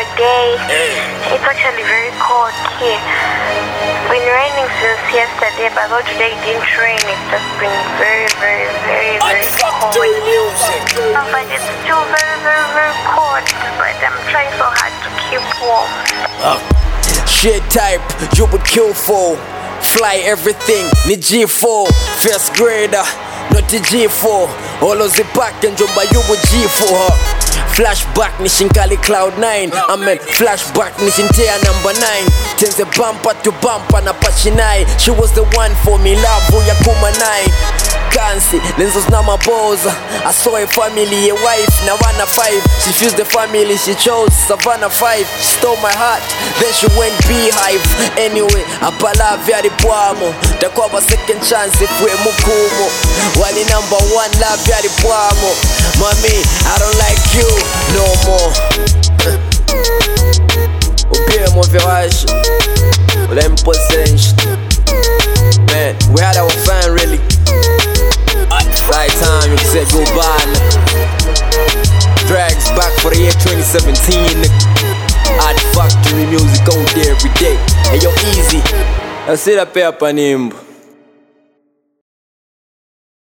day. It's actually very cold here. It's been raining since yesterday, but though today it didn't rain, it's just been very, very, very, very cold. But it's still very, very, very cold. But I'm trying so hard to keep warm. Shit type, you would kill for. Fly everything, ni G4. First grader, not the G4. All of the back and jumba, you would G4. Flashback ni Shinkali Cloud9. Amen, flashback ni Shintea number 9. Tenze bumper to bumper na Pachinai. She was the one for me, love ya kumanai. Kansi, lenzos na maboza. I saw a family, a wife, Navana 5. She fused the family, she chose Savannah 5. She stole my heart, then she went beehive. Anyway, apala vyari pwamo. Takwaba second chance ifwe mukumo. Wali number 1 love vyari pwamo. Mommy, I don't like you no more. Upire mo vyawashi. Ule mposenshi. Man, we had our fun really. Right time, you said goodbye. Drags back for the year 2017. Art Factory music out there every day. Hey yo, easy. I see that paper nimbo.